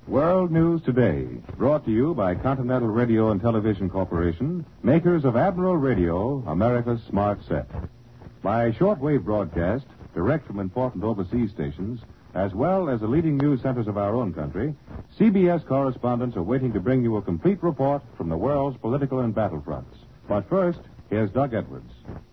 World News Today, brought to you by Continental Radio and Television Corporation, makers of Admiral Radio, America's smart set. By shortwave broadcast, direct from important overseas stations, as well as the leading news centers of our own country, CBS correspondents are waiting to bring you a complete report from the world's political and battlefronts. But first, here's Doug Edwards.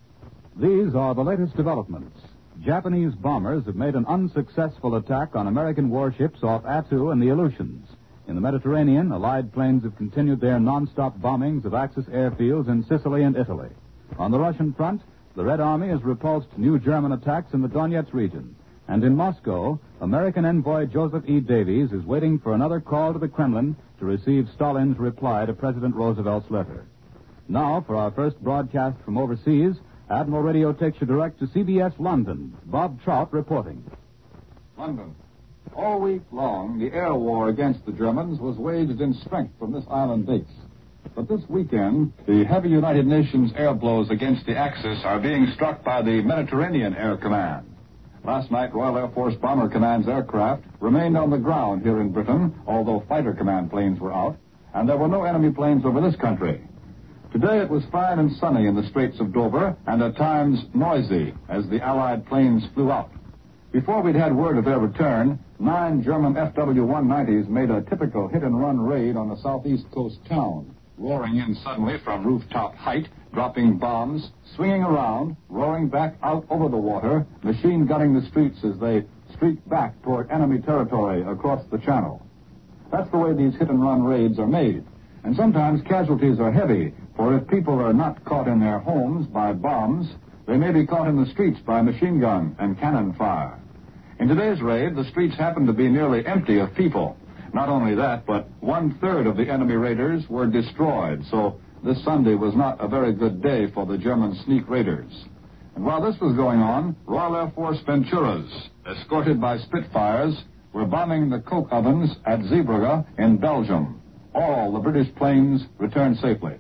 These are the latest developments. Japanese bombers have made an unsuccessful attack on American warships off Attu and the Aleutians. In the Mediterranean, Allied planes have continued their non-stop bombings of Axis airfields in Sicily and Italy. On the Russian front, the Red Army has repulsed new German attacks in the Donetsk region. And in Moscow, American envoy Joseph E. Davies is waiting for another call to the Kremlin to receive Stalin's reply to President Roosevelt's letter. Now, for our first broadcast from overseas, Admiral Radio takes you direct to CBS London. Bob Trout reporting. London. All week long, the air war against the Germans was waged in strength from this island base. But this weekend, the heavy United Nations air blows against the Axis are being struck by the Mediterranean Air Command. Last night, Royal Air Force Bomber Command's aircraft remained on the ground here in Britain, although Fighter Command planes were out, and there were no enemy planes over this country. Today it was fine and sunny in the Straits of Dover, and at times noisy as the Allied planes flew out. Before we'd had word of their return, 9 German FW-190s made a typical hit-and-run raid on the southeast coast town, roaring in suddenly from rooftop height, dropping bombs, swinging around, roaring back out over the water, machine gunning the streets as they streaked back toward enemy territory across the channel. That's the way these hit-and-run raids are made. And sometimes casualties are heavy, for if people are not caught in their homes by bombs, they may be caught in the streets by machine gun and cannon fire. In today's raid, the streets happened to be nearly empty of people. Not only that, but 1/3 of the enemy raiders were destroyed, so this Sunday was not a very good day for the German sneak raiders. And while this was going on, Royal Air Force Venturas, escorted by Spitfires, were bombing the coke ovens at Zeebrugge in Belgium. All the British planes returned safely.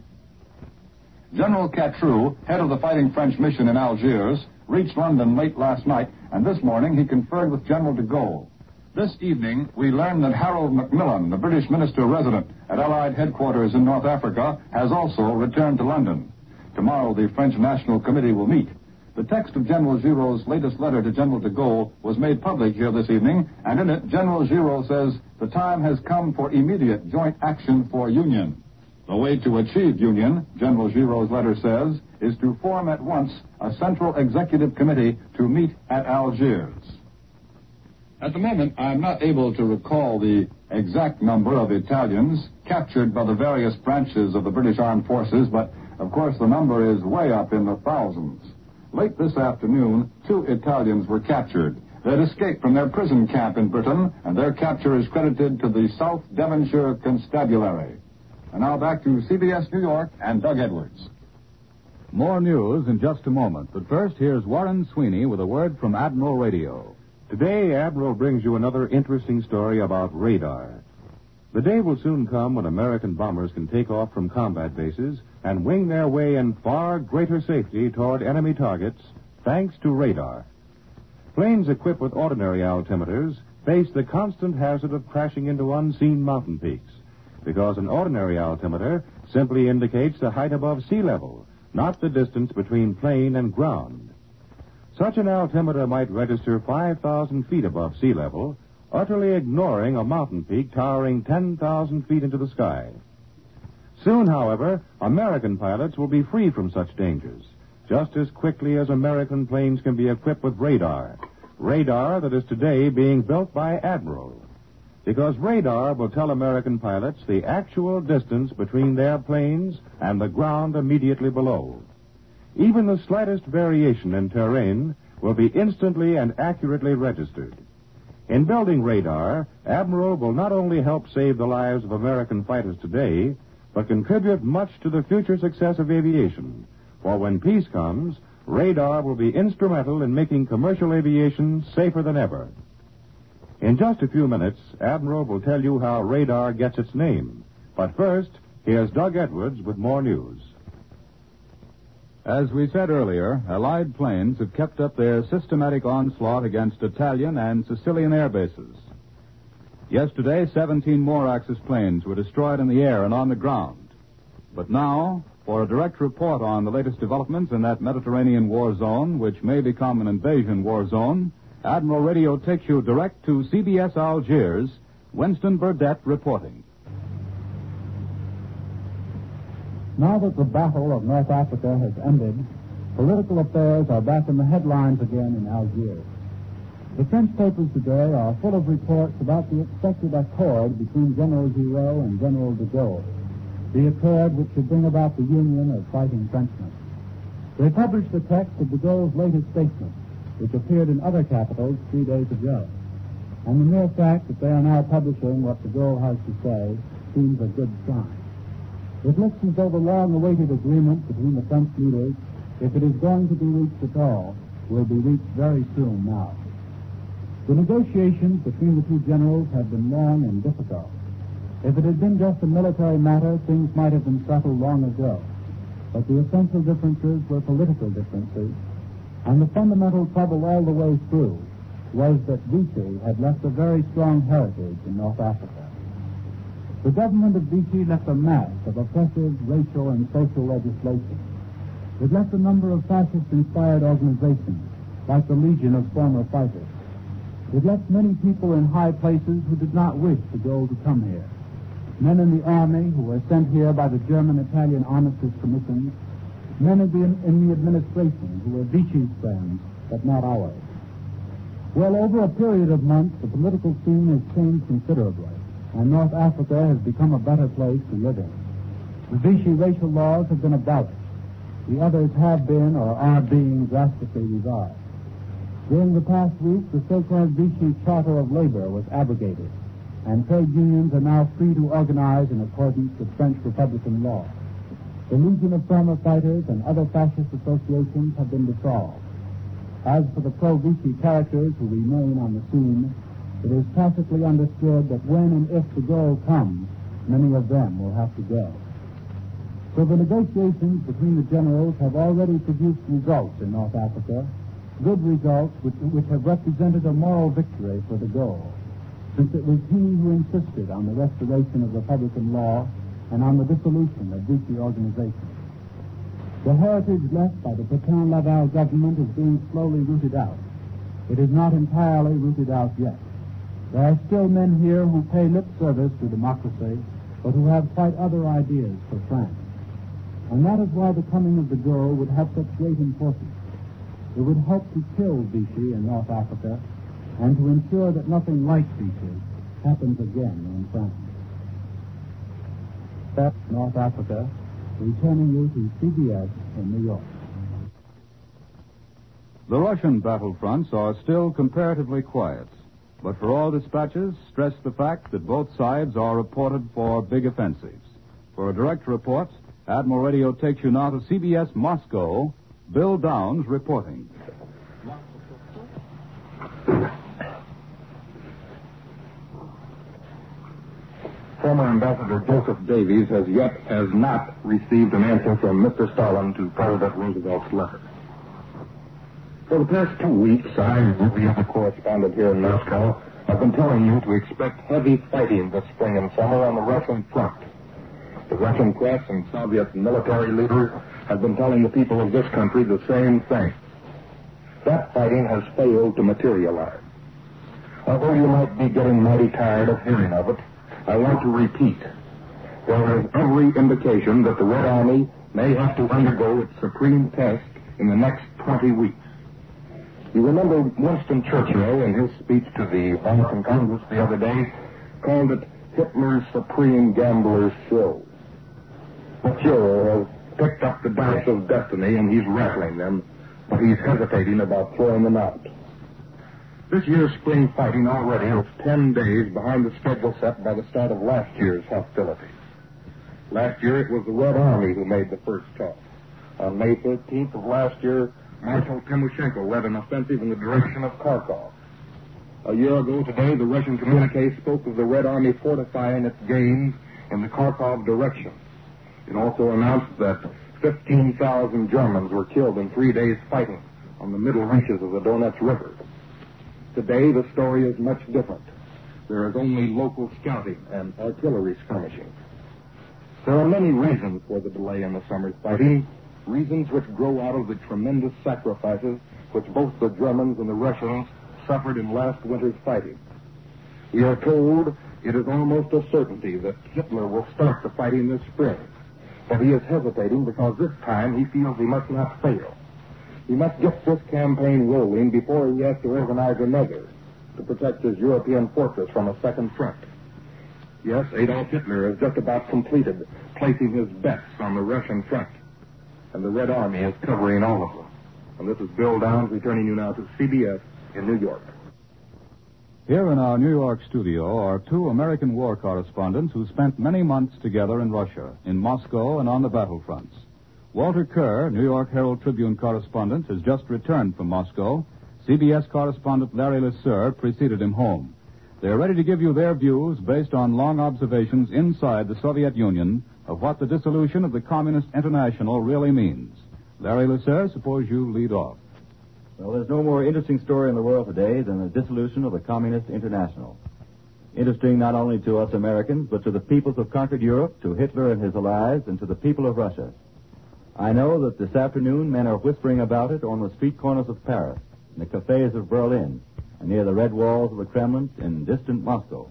General Catroux, head of the fighting French mission in Algiers, reached London late last night, and this morning he conferred with General de Gaulle. This evening, we learned that Harold Macmillan, the British minister resident at Allied headquarters in North Africa, has also returned to London. Tomorrow, the French National Committee will meet. The text of General Giraud's latest letter to General de Gaulle was made public here this evening, and in it, General Giraud says, the time has come for immediate joint action for union. The way to achieve union, General Giraud's letter says, is to form at once a central executive committee to meet at Algiers. At the moment, I'm not able to recall the exact number of Italians captured by the various branches of the British Armed Forces, but, of course, the number is way up in the thousands. Late this afternoon, 2 Italians were captured. They'd escaped from their prison camp in Britain, and their capture is credited to the South Devonshire Constabulary. And now back to CBS New York and Doug Edwards. More news in just a moment, but first here's Warren Sweeney with a word from Admiral Radio. Today, Admiral brings you another interesting story about radar. The day will soon come when American bombers can take off from combat bases and wing their way in far greater safety toward enemy targets, thanks to radar. Planes equipped with ordinary altimeters face the constant hazard of crashing into unseen mountain peaks, because an ordinary altimeter simply indicates the height above sea level, not the distance between plane and ground. Such an altimeter might register 5,000 feet above sea level, utterly ignoring a mountain peak towering 10,000 feet into the sky. Soon, however, American pilots will be free from such dangers, just as quickly as American planes can be equipped with radar that is today being built by Admiral. Because radar will tell American pilots the actual distance between their planes and the ground immediately below. Even the slightest variation in terrain will be instantly and accurately registered. In building radar, Admiral will not only help save the lives of American fighters today, but contribute much to the future success of aviation. For when peace comes, radar will be instrumental in making commercial aviation safer than ever. In just a few minutes, Admiral will tell you how radar gets its name. But first, here's Doug Edwards with more news. As we said earlier, Allied planes have kept up their systematic onslaught against Italian and Sicilian air bases. Yesterday, 17 more Axis planes were destroyed in the air and on the ground. But now, for a direct report on the latest developments in that Mediterranean war zone, which may become an invasion war zone, Admiral Radio takes you direct to CBS Algiers, Winston Burdett reporting. Now that the Battle of North Africa has ended, political affairs are back in the headlines again in Algiers. The French papers today are full of reports about the expected accord between General Giraud and General de Gaulle, the accord which should bring about the union of fighting Frenchmen. They published the text of de Gaulle's latest statement, which appeared in other capitals 3 days ago. And the mere fact that they are now publishing what de Gaulle has to say seems a good sign. It looks as though the long-awaited agreement between the French leaders, if it is going to be reached at all, will be reached very soon now. The negotiations between the two generals have been long and difficult. If it had been just a military matter, things might have been settled long ago. But the essential differences were political differences, and the fundamental trouble all the way through was that Vichy had left a very strong heritage in North Africa. The government of Vichy left a mass of oppressive racial and social legislation. It left a number of fascist-inspired organizations, like the Legion of Former Fighters. It left many people in high places who did not wish de Gaulle to come here. Men in the army who were sent here by the German-Italian Armistice Commission, men in the administration who were Vichy's friends, but not ours. Well, over a period of months, the political scene has changed considerably, and North Africa has become a better place to live in. The Vichy racial laws have been abolished. The others have been or are being drastically revised. During the past week, the so-called Vichy Charter of Labor was abrogated, and trade unions are now free to organize in accordance with French Republican law. The Legion of Former Fighters and other fascist associations have been dissolved. As for the pro-Vichy characters who remain on the scene, it is tacitly understood that when and if the Gaulle comes, many of them will have to go. So the negotiations between the generals have already produced results in North Africa, good results which have represented a moral victory for de Gaulle, since it was he who insisted on the restoration of Republican law and on the dissolution of Vichy organizations. The heritage left by the Pétain-Laval government is being slowly rooted out. It is not entirely rooted out yet. There are still men here who pay lip service to democracy, but who have quite other ideas for France. And that is why the coming of de Gaulle would have such great importance. It would help to kill Vichy in North Africa and to ensure that nothing like Vichy happens again in France. That's North Africa, returning you to CBS in New York. The Russian battlefronts are still comparatively quiet, but for all dispatches stress the fact that both sides are reported for big offensives. For a direct report, Admiral Radio takes you now to CBS Moscow. Bill Downs reporting. Former Ambassador Joseph Davies has not received an answer from Mr. Stalin to President Roosevelt's letter. For the past 2 weeks, I, the other correspondent here in Moscow, have been telling you to expect heavy fighting this spring and summer on the Russian front. The Russian press and Soviet military leaders have been telling the people of this country the same thing. That fighting has failed to materialize. Although you might be getting mighty tired of hearing of it, I want to repeat. There is every indication that the Red Army may have to undergo its supreme test in the next 20 weeks. You remember Winston Churchill, in his speech to the American Congress the other day, called it Hitler's supreme gambler's show. The Fuhrer has picked up the dice of destiny and he's rattling them, but he's hesitating about throwing them out. This year's spring fighting already is 10 days behind the schedule set by the start of last year's hostilities. Last year it was the Red Army who made the first talk. On May 13th of last year, Marshal Timoshenko led an offensive in the direction of Kharkov. A year ago today, the Russian communique spoke of the Red Army fortifying its gains in the Kharkov direction. It also announced that 15,000 Germans were killed in 3 days fighting on the middle reaches of the Donets River. Today, the story is much different. there is only local scouting and artillery skirmishing. There are many reasons for the delay in the summer's fighting, reasons which grow out of the tremendous sacrifices which both the Germans and the Russians suffered in last winter's fighting. We are told it is almost a certainty that Hitler will start the fighting this spring, but he is hesitating because this time he feels he must not fail. He must get this campaign rolling before he has to organize another to protect his European fortress from a second front. Yes, Adolf Hitler has just about completed placing his bets on the Russian front, and the Red Army is covering all of them. And this is Bill Downs returning you now to CBS in New York. Here in our New York studio are two American war correspondents who spent many months together in Russia, in Moscow and on the battlefronts. Walter Kerr, New York Herald Tribune correspondent, has just returned from Moscow. CBS correspondent Larry LeSueur preceded him home. They're ready to give you their views based on long observations inside the Soviet Union of what the dissolution of the Communist International really means. Larry LeSueur, suppose you lead off. Well, there's no more interesting story in the world today than the dissolution of the Communist International. Interesting not only to us Americans, but to the peoples of conquered Europe, to Hitler and his allies, and to the people of Russia. I know that this afternoon men are whispering about it on the street corners of Paris, in the cafes of Berlin, and near the red walls of the Kremlin in distant Moscow.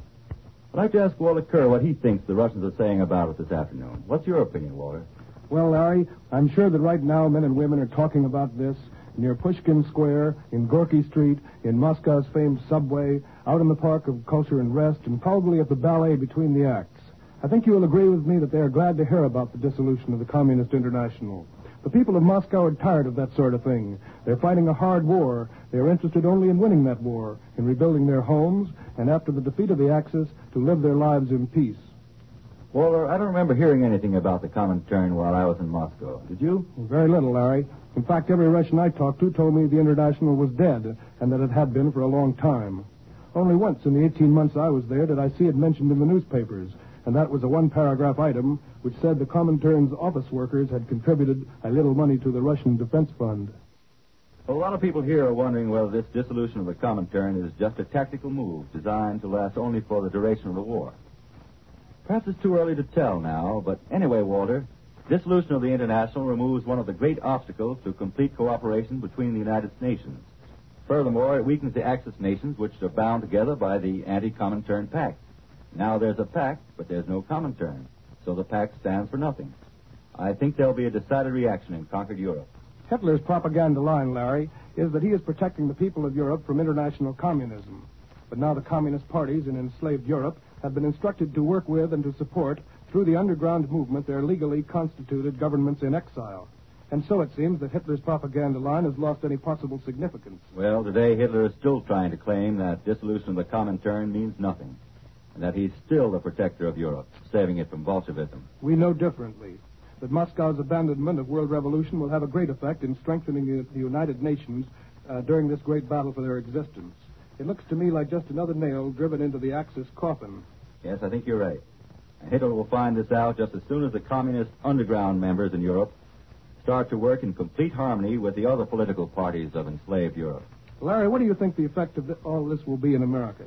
I'd like to ask Walter Kerr what he thinks the Russians are saying about it this afternoon. What's your opinion, Walter? Well, Larry, I'm sure that right now men and women are talking about this near Pushkin Square, in Gorky Street, in Moscow's famed subway, out in the Park of Culture and Rest, and probably at the ballet between the acts. I think you will agree with me that they are glad to hear about the dissolution of the Communist International. The people of Moscow are tired of that sort of thing. They're fighting a hard war. They're interested only in winning that war, in rebuilding their homes, and after the defeat of the Axis, to live their lives in peace. Walter, I don't remember hearing anything about the Comintern while I was in Moscow. Did you? Very little, Larry. In fact, every Russian I talked to told me the International was dead, and that it had been for a long time. Only once in the 18 months I was there did I see it mentioned in the newspapers, and that was a one-paragraph item which said the Comintern's office workers had contributed a little money to the Russian Defense Fund. Well, a lot of people here are wondering whether this dissolution of the Comintern is just a tactical move designed to last only for the duration of the war. Perhaps it's too early to tell now, but anyway, Walter, dissolution of the International removes one of the great obstacles to complete cooperation between the United Nations. Furthermore, it weakens the Axis nations, which are bound together by the Anti-Comintern Pact. Now there's a pact, but there's no Comintern, so the pact stands for nothing. I think there'll be a decided reaction in conquered Europe. Hitler's propaganda line, Larry, is that he is protecting the people of Europe from international communism. But now the communist parties in enslaved Europe have been instructed to work with and to support, through the underground movement, their legally constituted governments in exile. And so it seems that Hitler's propaganda line has lost any possible significance. Well, today Hitler is still trying to claim that dissolution of the Comintern means nothing, and that he's still the protector of Europe, saving it from Bolshevism. We know differently. That Moscow's abandonment of world revolution will have a great effect in strengthening the United Nations during this great battle for their existence. It looks to me like just another nail driven into the Axis coffin. Yes, I think you're right. Hitler will find this out just as soon as the communist underground members in Europe start to work in complete harmony with the other political parties of enslaved Europe. Larry, what do you think the effect of all this will be in America?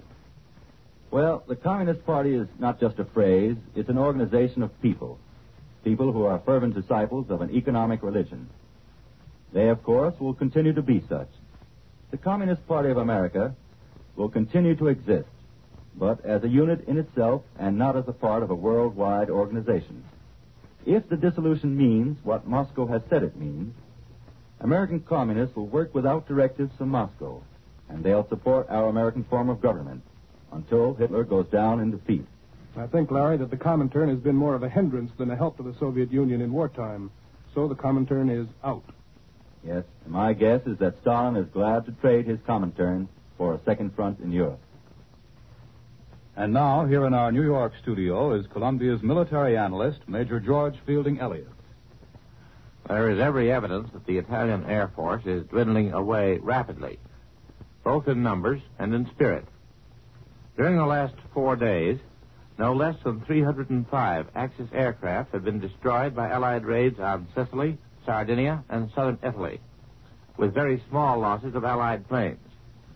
Well, the Communist Party is not just a phrase. It's an organization of people who are fervent disciples of an economic religion. They, of course, will continue to be such. The Communist Party of America will continue to exist, but as a unit in itself and not as a part of a worldwide organization. If the dissolution means what Moscow has said it means, American communists will work without directives from Moscow, and they'll support our American form of government until Hitler goes down in defeat. I think, Larry, that the Comintern has been more of a hindrance than a help to the Soviet Union in wartime. So the Comintern is out. Yes, and my guess is that Stalin is glad to trade his Comintern for a second front in Europe. And now, here in our New York studio is Columbia's military analyst, Major George Fielding Elliott. There is every evidence that the Italian Air Force is dwindling away rapidly, both in numbers and in spirit. During the last 4 days, no less than 305 Axis aircraft have been destroyed by Allied raids on Sicily, Sardinia, and southern Italy, with very small losses of Allied planes.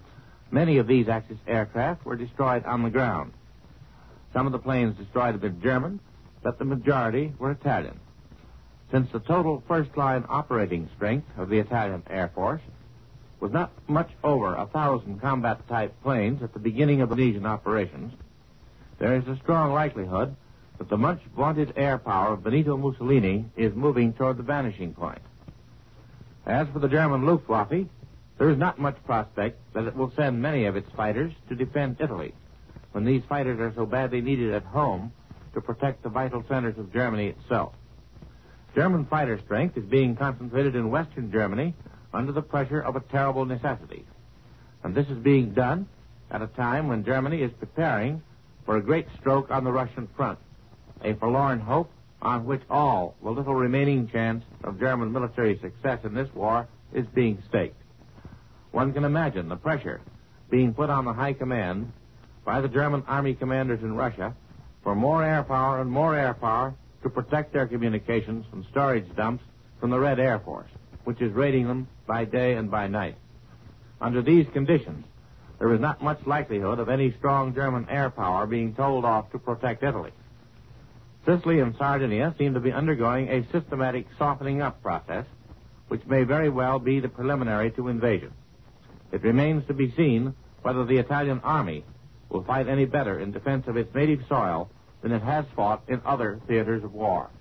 Many of these Axis aircraft were destroyed on the ground. Some of the planes destroyed have been German, but the majority were Italian. Since the total first-line operating strength of the Italian Air Force was not much over 1,000 combat-type planes at the beginning of the Indonesian operations, there is a strong likelihood that the much-vaunted air power of Benito Mussolini is moving toward the vanishing point. As for the German Luftwaffe, there is not much prospect that it will send many of its fighters to defend Italy, when these fighters are so badly needed at home to protect the vital centers of Germany itself. German fighter strength is being concentrated in western Germany under the pressure of a terrible necessity. And this is being done at a time when Germany is preparing for a great stroke on the Russian front, a forlorn hope on which all the little remaining chance of German military success in this war is being staked. One can imagine the pressure being put on the high command by the German army commanders in Russia for more air power and more air power to protect their communications and storage dumps from the Red Air Force, which is raiding them by day and by night. Under these conditions, there is not much likelihood of any strong German air power being told off to protect Italy. Sicily and Sardinia seem to be undergoing a systematic softening up process, which may very well be the preliminary to invasion. It remains to be seen whether the Italian army will fight any better in defense of its native soil than it has fought in other theaters of war.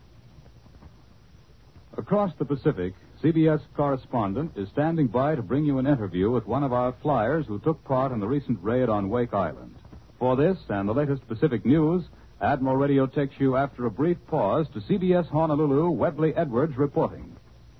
Across the Pacific, CBS correspondent is standing by to bring you an interview with one of our flyers who took part in the recent raid on Wake Island. For this and the latest Pacific news, Admiral Radio takes you after a brief pause to CBS Honolulu, Webley Edwards reporting.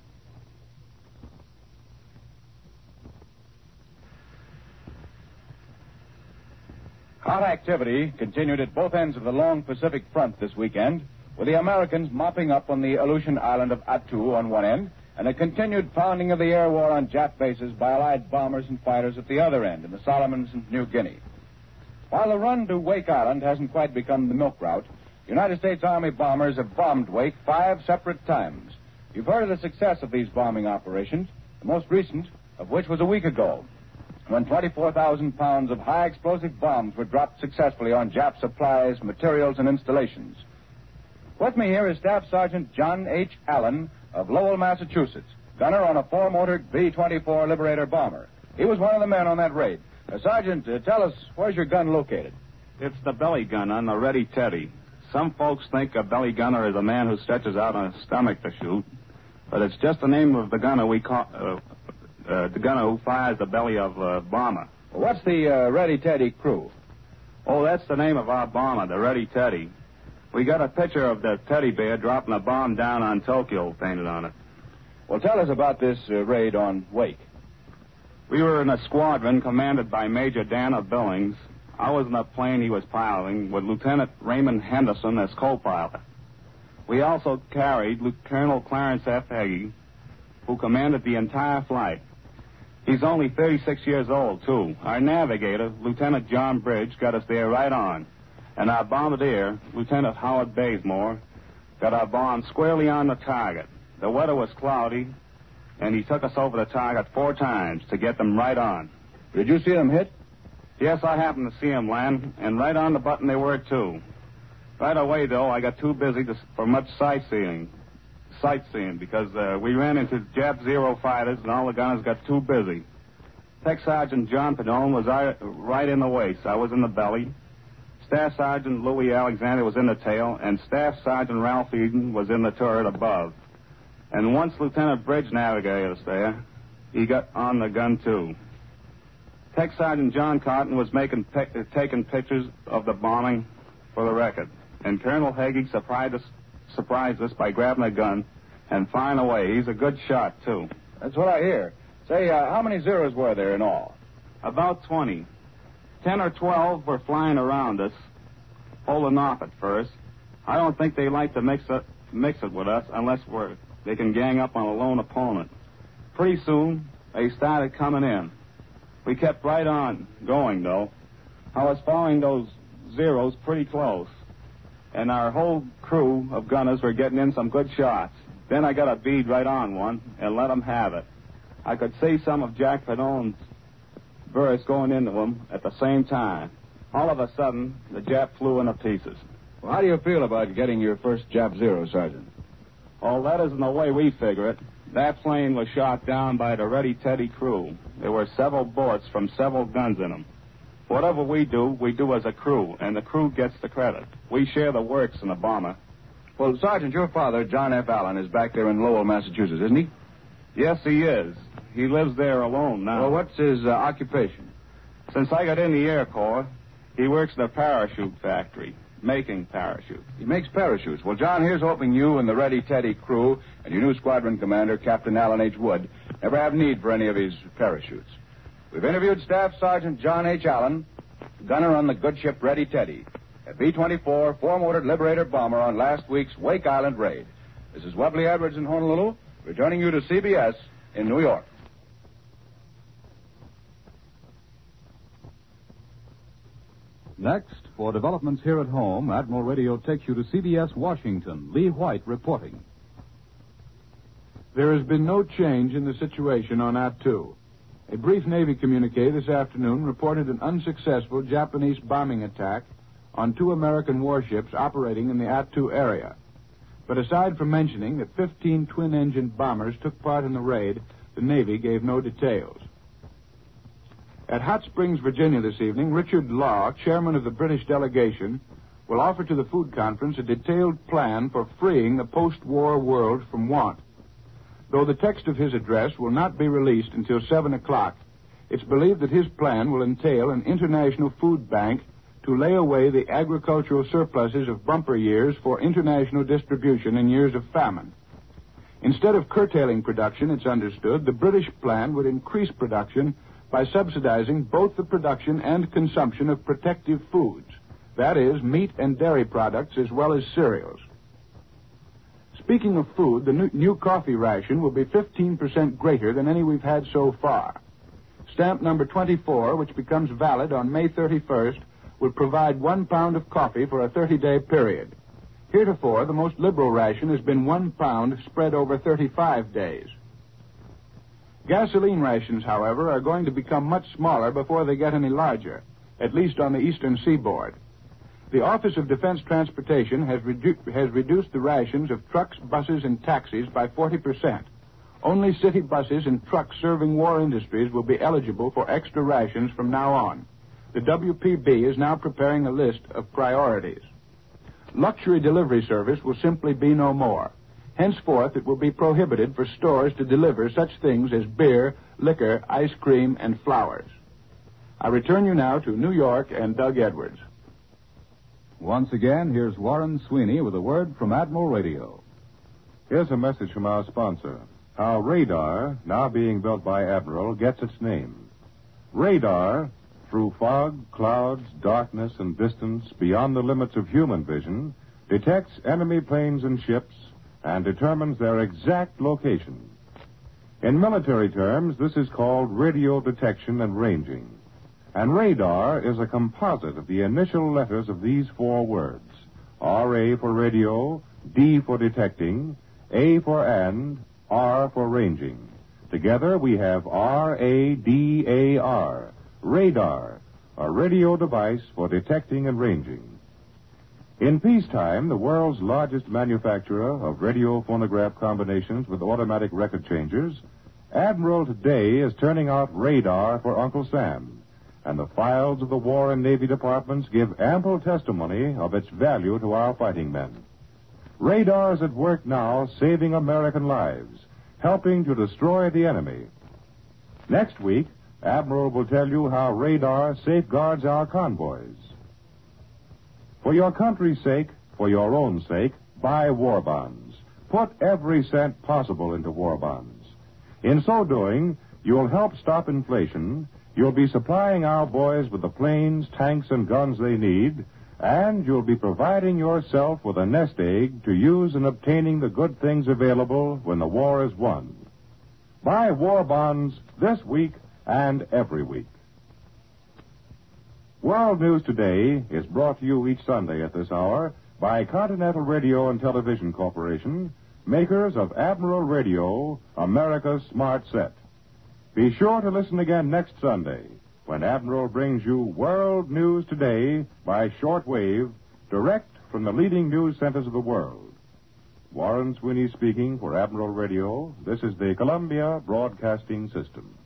Hot activity continued at both ends of the long Pacific front this weekend, with the Americans mopping up on the Aleutian island of Attu on one end, and a continued pounding of the air war on Jap bases by Allied bombers and fighters at the other end, in the Solomons and New Guinea. While the run to Wake Island hasn't quite become the milk route, United States Army bombers have bombed Wake 5 separate times. You've heard of the success of these bombing operations, the most recent of which was a week ago, when 24,000 pounds of high explosive bombs were dropped successfully on Jap supplies, materials, and installations. With me here is Staff Sergeant John H. Allen of Lowell, Massachusetts, gunner on a four-motored B-24 Liberator bomber. He was one of the men on that raid. Sergeant, tell us, where's your gun located? It's the belly gun on the Ready Teddy. Some folks think a belly gunner is a man who stretches out on his stomach to shoot, but it's just the name of the gunner we call... the gunner who fires the belly of a bomber. What's the Ready Teddy crew? Oh, that's the name of our bomber, the Ready Teddy. We got a picture of the teddy bear dropping a bomb down on Tokyo painted on it. Well, tell us about this raid on Wake. We were in a squadron commanded by Major Dana Billings. I was in a plane he was piloting with Lieutenant Raymond Henderson as co-pilot. We also carried Colonel Clarence F. Hagee, who commanded the entire flight. He's only 36 years old, too. Our navigator, Lieutenant John Bridge, got us there right on. And our bombardier, Lieutenant Howard Bazemore, got our bomb squarely on the target. The weather was cloudy, and he took us over the target 4 times to get them right on. Did you see them hit? Yes, I happened to see them land, and right on the button they were, too. Right away, though, I got too busy for much sightseeing because we ran into Jap Zero fighters, and all the gunners got too busy. Tech Sergeant John Padone was right in the waist. I was in the belly. Staff Sergeant Louis Alexander was in the tail, and Staff Sergeant Ralph Eden was in the turret above. And once Lieutenant Bridge navigated us there, he got on the gun, too. Tech Sergeant John Cotton was taking pictures of the bombing for the record. And Colonel Hagee surprised us by grabbing a gun and firing away. He's a good shot, too. That's what I hear. Say, how many Zeros were there in all? About 20. 10 or 12 were flying around us, holding off at first. I don't think they like to mix it with us unless they can gang up on a lone opponent. Pretty soon, they started coming in. We kept right on going, though. I was following those Zeros pretty close, and our whole crew of gunners were getting in some good shots. Then I got a bead right on one and let them have it. I could see some of Jack Padone's burst going into them at the same time. All of a sudden, the Jap flew into pieces. Well, how do you feel about getting your first Jap Zero, Sergeant? Oh, that isn't the way we figure it. That plane was shot down by the Ready Teddy crew. There were several bullets from several guns in them. Whatever we do as a crew, and the crew gets the credit. We share the works in the bomber. Well, Sergeant, your father, John F. Allen, is back there in Lowell, Massachusetts, isn't he? Yes, he is. He lives there alone now. Well, what's his occupation? Since I got in the Air Corps, he works in a parachute factory, making parachutes. He makes parachutes. Well, John, here's hoping you and the Ready Teddy crew and your new squadron commander, Captain Allen H. Wood, never have need for any of his parachutes. We've interviewed Staff Sergeant John H. Allen, gunner on the good ship Ready Teddy, a B-24 four-motored Liberator bomber on last week's Wake Island raid. This is Webley Edwards in Honolulu, returning you to CBS in New York. Next, for developments here at home, Admiral Radio takes you to CBS Washington. Lee White reporting. There has been no change in the situation on Attu. A brief Navy communique this afternoon reported an unsuccessful Japanese bombing attack on 2 American warships operating in the Attu area. But aside from mentioning that 15 twin-engine bombers took part in the raid, the Navy gave no details. At Hot Springs, Virginia this evening, Richard Law, chairman of the British delegation, will offer to the food conference a detailed plan for freeing the post-war world from want. Though the text of his address will not be released until 7 o'clock, it's believed that his plan will entail an international food bank to lay away the agricultural surpluses of bumper years for international distribution in years of famine. Instead of curtailing production, it's understood, the British plan would increase production by subsidizing both the production and consumption of protective foods, that is, meat and dairy products as well as cereals. Speaking of food, the new coffee ration will be 15% greater than any we've had so far. Stamp number 24, which becomes valid on May 31st, will provide 1 pound of coffee for a 30-day period. Heretofore, the most liberal ration has been 1 pound spread over 35 days. Gasoline rations, however, are going to become much smaller before they get any larger, at least on the eastern seaboard. The Office of Defense Transportation has reduced the rations of trucks, buses, and taxis by 40%. Only city buses and trucks serving war industries will be eligible for extra rations from now on. The WPB is now preparing a list of priorities. Luxury delivery service will simply be no more. Henceforth, it will be prohibited for stores to deliver such things as beer, liquor, ice cream, and flowers. I return you now to New York and Doug Edwards. Once again, here's Warren Sweeney with a word from Admiral Radio. Here's a message from our sponsor. How radar, now being built by Admiral, gets its name. Radar, through fog, clouds, darkness, and distance beyond the limits of human vision, detects enemy planes and ships and determines their exact location. In military terms, this is called radio detection and ranging. And radar is a composite of the initial letters of these 4 words. R-A for radio, D for detecting, A for and, R for ranging. Together we have R-A-D-A-R, radar, a radio device for detecting and ranging. In peacetime, the world's largest manufacturer of radio phonograph combinations with automatic record changers, Admiral today is turning out radar for Uncle Sam. And the files of the War and Navy departments give ample testimony of its value to our fighting men. Radar is at work now saving American lives, helping to destroy the enemy. Next week, Admiral will tell you how radar safeguards our convoys. For your country's sake, for your own sake, buy war bonds. Put every cent possible into war bonds. In so doing, you'll help stop inflation. You'll be supplying our boys with the planes, tanks, and guns they need, and you'll be providing yourself with a nest egg to use in obtaining the good things available when the war is won. Buy war bonds this week and every week. World News Today is brought to you each Sunday at this hour by Continental Radio and Television Corporation, makers of Admiral Radio, America's smart set. Be sure to listen again next Sunday when Admiral brings you World News Today by shortwave, direct from the leading news centers of the world. Warren Sweeney speaking for Admiral Radio. This is the Columbia Broadcasting System.